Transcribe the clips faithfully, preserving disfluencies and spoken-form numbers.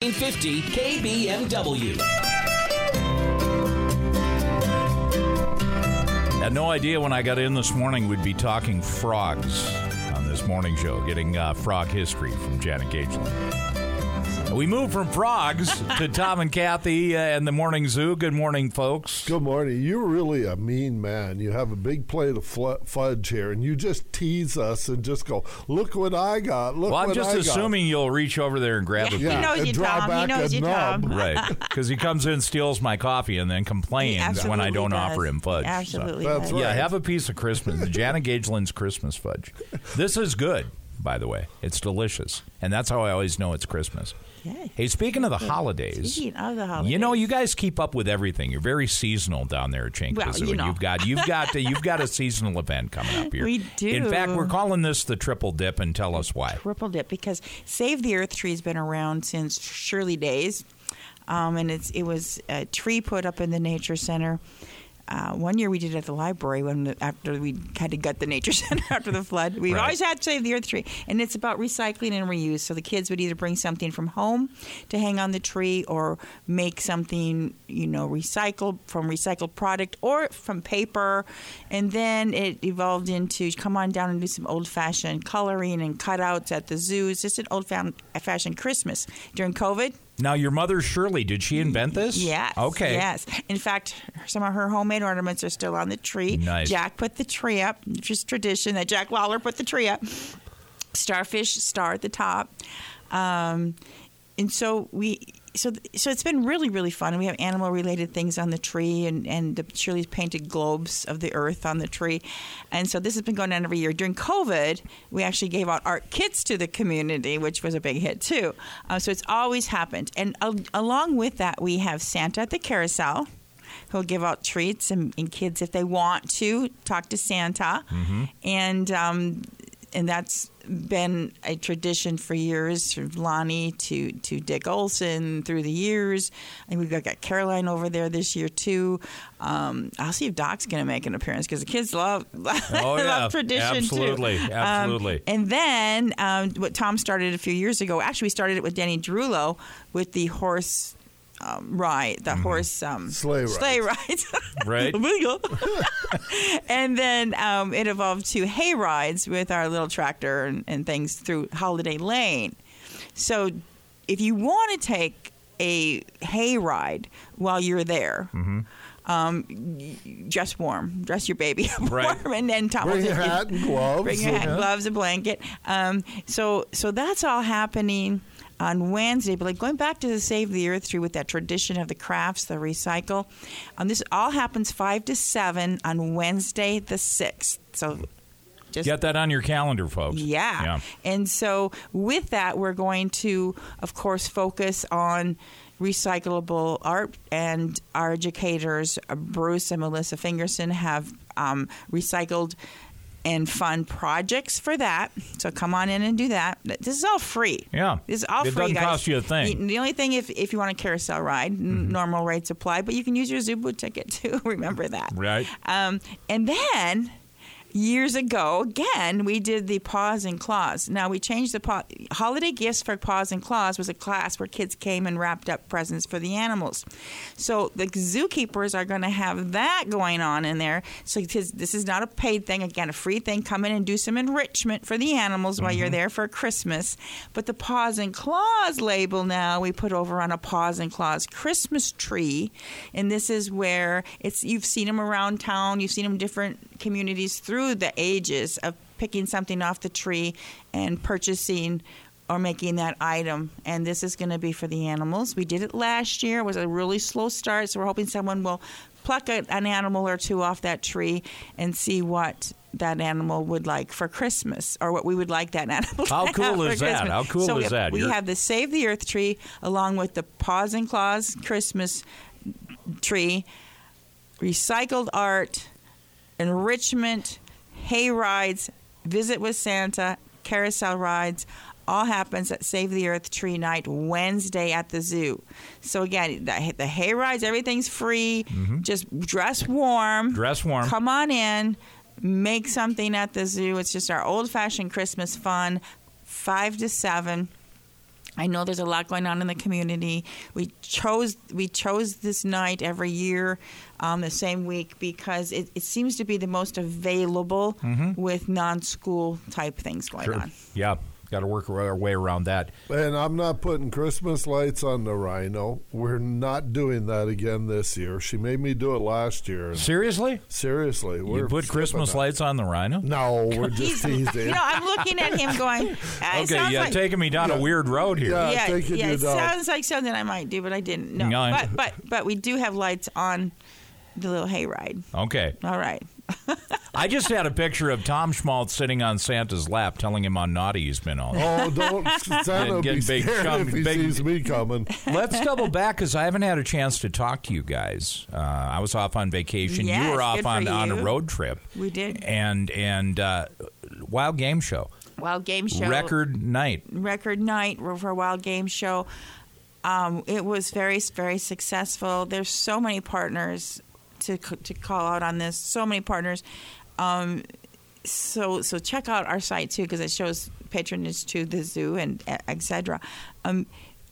thirteen fifty K B M W. Had no idea when I got in this morning we'd be talking frogs on this morning show, getting uh, frog history from Janet Gageland. We moved from frogs to Tom and Kathy uh, and the Morning Zoo. Good morning, folks. Good morning. You're really a mean man. You have a big plate of fl- fudge here, and you just tease us and just go, look what I got. Look well, I'm what just I assuming got. you'll reach over there and grab Yeah, a he piece. Yeah, knows and you, draw Tom. He back knows a you, nub. Tom. Right, because he comes in, steals my coffee, and then complains He when I don't absolutely offer does. him fudge. He absolutely So- does. That's Yeah, right. have a piece of Christmas. Janet Gageland's Christmas fudge. This is good, by the way. It's delicious. And that's how I always know it's Christmas. Yay. Hey, speaking of the holidays, Speaking of the holidays. you know, you guys keep up with everything. You're very seasonal down there at Chinkazoo. Well, you and know. You've got you've got you've got a seasonal event coming up here. We do. In fact, we're calling this the Triple Dip, and tell us why. Triple Dip, because Save the Earth Tree has been around since Shirley days, um, and it's it was a tree put up in the Nature Center. Uh, one year we did it at the library when the, after we had to gut the Nature Center after the flood. We've Right. always had Save the Earth Tree, and it's about recycling and reuse. So the kids would either bring something from home to hang on the tree, or make something, you know, recycled from recycled product or from paper. And then it evolved into come on down and do some old-fashioned coloring and cutouts at the zoo. It's just an old-fashioned Christmas during COVID. Now, your mother, Shirley, did she invent this? Yes. Okay. Yes. In fact, some of her homemade ornaments are still on the tree. Nice. Jack put the tree up. It's just tradition that Jack Lawler put the tree up. Starfish star at the top. Um, and so we... So, so it's been really, really fun. We have animal-related things on the tree, and and the Shirley's painted globes of the earth on the tree, and so this has been going on every year. During COVID, we actually gave out art kits to the community, which was a big hit too. Uh, so it's always happened, and uh, along with that, we have Santa at the carousel, who'll give out treats, and, and kids, if they want to, talk to Santa, Mm-hmm. and um, and that's been a tradition for years, from Lonnie to, to Dick Olson through the years. And we've got, got Caroline over there this year, too. Um, I'll see if Doc's going to make an appearance, because the kids love, Oh, yeah. love tradition, Absolutely. too. Absolutely. Um, and then um, what Tom started a few years ago, actually we started it with Denny Drullo with the horse um, ride, the Mm-hmm. horse um, Sleigh rides. sleigh rides. Right. And then um, it evolved to hay rides with our little tractor and, and things through Holiday Lane. So if you want to take a hay ride while you're there, Mm-hmm. um, y- dress warm, dress your baby up Right. warm, and then Tom Bring will your take you- hat and gloves. Bring your hat, Yeah. gloves, a blanket. Um, so, so that's all happening on Wednesday. But like going back to the Save the Earth Tree with that tradition of the crafts, the recycle, um, this all happens five to seven on Wednesday the sixth. So. Just Get that on your calendar, folks. yeah. Yeah. And so with that, we're going to, of course, focus on recyclable art, and our educators, uh, Bruce and Melissa Fingerson, have um, recycled and fund projects for that. So come on in and do that. This is all free. Yeah. This is all It free, doesn't guys. cost you a thing. The only thing, if, if you want a carousel ride, Mm-hmm. normal rates apply, but you can use your Zubu ticket too. Remember that. Right. Um, and then years ago, again, we did the Paws and Claws. Now, we changed the paw- holiday gifts for Paws and Claws was a class where kids came and wrapped up presents for the animals. So the zookeepers are going to have that going on in there. So because this is not a paid thing, again, a free thing. Come in and do some enrichment for the animals while you're there for Christmas. But the Paws and Claws label now we put over on a Paws and Claws Christmas tree, and this is where it's you've seen them around town. You've seen them in different communities through the ages of picking something off the tree and purchasing or making that item. And this is going to be for the animals. We did it last year. It was a really slow start, so we're hoping someone will pluck a, an animal or two off that tree and see what that animal would like for Christmas, or what we would like that animal to How have cool for is that? Christmas. How cool so is we, that? We You're- have the Save the Earth tree along with the Paws and Claws Christmas tree, recycled art, enrichment, hay rides, visit with Santa, carousel rides, all happens at Save the Earth Tree Night Wednesday at the zoo. So again, the, the hay rides, everything's free. Mm-hmm. Just dress warm. Dress warm. Come on in. Make something at the zoo. It's just our old-fashioned Christmas fun, five to seven. I know there's a lot going on in the community. We chose we chose this night every year, um, the same week, because it, it seems to be the most available mm-hmm. with non-school type things going sure. on. Yeah. Got to work our way around that. And I'm not putting Christmas lights on the Rhino. We're not doing that again this year. She made me do it last year. Seriously? Seriously. You we're put Christmas that. lights on the Rhino? No, we're just teasing. You know, I'm looking at him going, uh, okay, yeah, like, taking me down yeah, a weird road here. Yeah, yeah, taking yeah you it down. sounds like something I might do, but I didn't. No, No, I- but, but, but we do have lights on the little hayride. Okay. All right. I just had a picture of Tom Schmaltz sitting on Santa's lap telling him how naughty he's been all day. Oh, don't. Santa will Get be big scared chum- if he big- sees me coming. Let's double back because I haven't had a chance to talk to you guys. Uh, I was off on vacation. Yes, you were off good on, for on a you. road trip. We did. And, and uh, Wild Game Show. Wild Game Show. Record night. Record night for a Wild Game Show. Um, it was very, very successful. There's so many partners to to call out on this. So many partners. Um, so so check out our site too, because it shows patronage to the zoo and et cetera. Um,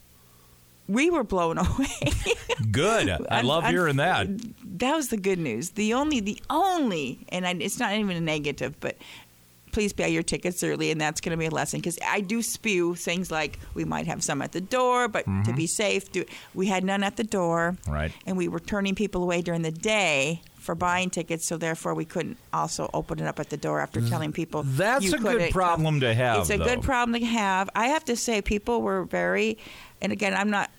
we were blown away. Good. I love I'm- hearing that. That was the good news. The only, the only, and I, it's not even a negative, but please buy your tickets early, and that's going to be a lesson, because I do spew things like we might have some at the door, but Mm-hmm. to be safe, do, we had none at the door, Right. and we were turning people away during the day for buying tickets, so therefore we couldn't also open it up at at after telling people That's you a good couldn't problem come. to have, It's a though. good problem to have. I have to say, people were very, and again, I'm not.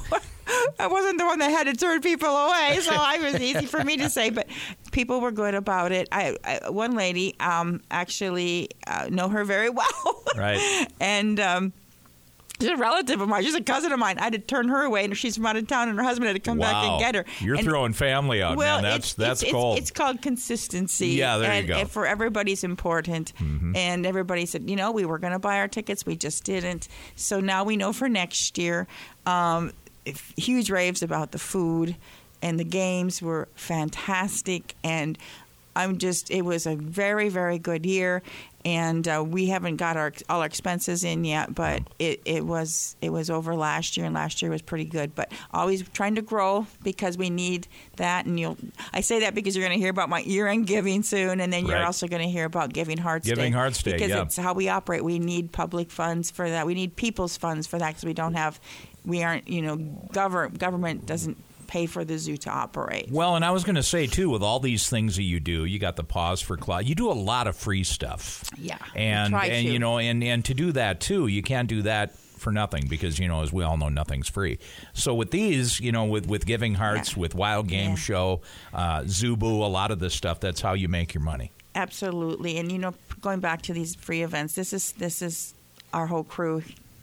I wasn't the one that had to turn people away, so it was easy for me to say. But people were good about it. I, I one lady, um, actually uh, know her very well, Right. and um, she's a relative of mine. She's a cousin of mine. I had to turn her away, and she's from out of town, and her husband had to come back Wow. and get her. You're And- throwing family out, well, man. That's it's, that's it's, cold. It's, it's called consistency. Yeah, there you and, go. And for everybody's important. Mm-hmm. And everybody said, you know, we were going to buy our tickets, we just didn't. So now we know for next year. Um, if- huge raves about the food, and the games were fantastic. And I'm just, it was a very, very good year. And uh, we haven't got our all our expenses in yet, but it, it was it was over last year, and last year was pretty good. But always trying to grow, because we need that. And you'll I say that because you're going to hear about my year-end giving soon, and then you're Right. also going to hear about Giving Hearts Day. Giving Hearts Day, because yeah. it's how we operate. We need public funds for that. We need people's funds for that, because we don't have, we aren't, you know, govern government doesn't pay for the zoo to operate. Well, and I was going to say, too, with all these things that you do, you got the Pause for Claude. You do a lot of free stuff. Yeah, we And, try and to. you know, and, and to do that, too, you can't do that for nothing, because, you know, as we all know, nothing's free. So with these, you know, with, with Giving Hearts, Yeah. with Wild Game Yeah. Show, uh, Zubu, a lot of this stuff, that's how you make your money. Absolutely. And, you know, going back to these free events, this is this is our whole crew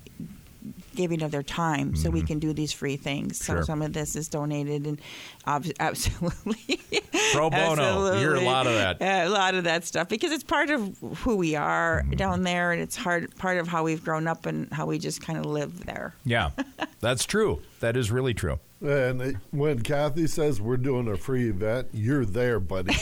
giving of their time so we can do these free things. So Sure. some of this is donated, and ob- absolutely. Pro bono. You hear a lot of that. Yeah, a lot of that stuff, because it's part of who we are Mm-hmm. down there, and it's hard part of how we've grown up and how we just kind of live there. Yeah, that's true. That is really true. And it, when Kathy says we're doing a free event, you're there, buddy.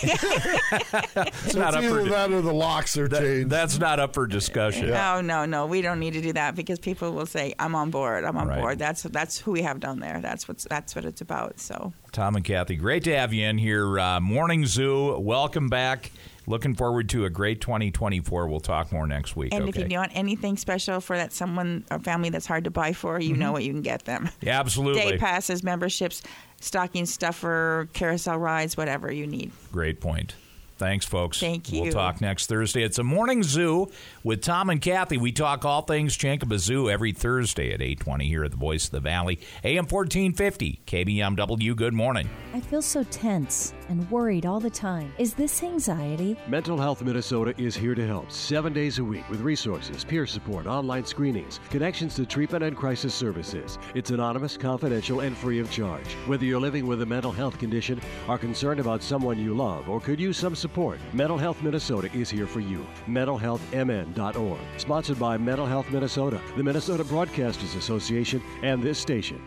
It's not up either for that or the locks are that- changed. That's not up for discussion. No, no, no. We don't need to do that, because people will say, "I'm on board. I'm on Right. board." That's that's who we have down there. That's what's that's what it's about. So. Tom and Kathy, great to have you in here. Uh, Morning Zoo, welcome back. Looking forward to a great twenty twenty-four. We'll talk more next week. And okay? if you want anything special for that someone or family that's hard to buy for, you know what you can get them. Yeah, absolutely. Day passes, memberships, stocking stuffer, carousel rides, whatever you need. Great point. Thanks, folks. Thank you. We'll talk next Thursday. It's a Morning Zoo with Tom and Kathy. We talk all things Chankaba Zoo every Thursday at eight twenty here at the Voice of the Valley. A M fourteen fifty, K B M W. Good morning. I feel so tense and worried all the time. Is this anxiety? Mental Health Minnesota is here to help seven days a week with resources, peer support, online screenings, connections to treatment and crisis services. It's anonymous, confidential, and free of charge. Whether you're living with a mental health condition, are concerned about someone you love, or could use some support, Mental Health Minnesota is here for you. mental health m n dot org. Sponsored by Mental Health Minnesota, the Minnesota Broadcasters Association, and this station.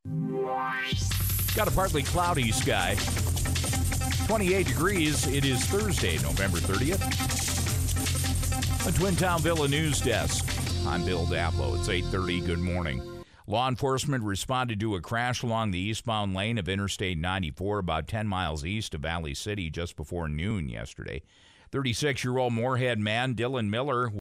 Got a partly cloudy sky. twenty-eight degrees. It is Thursday, November thirtieth. The Twin Town Villa News Desk. I'm Bill Daplow. It's eight thirty. Good morning. Law enforcement responded to a crash along the eastbound lane of Interstate ninety-four about ten miles east of Valley City just before noon yesterday. thirty-six-year-old Moorhead man Dylan Miller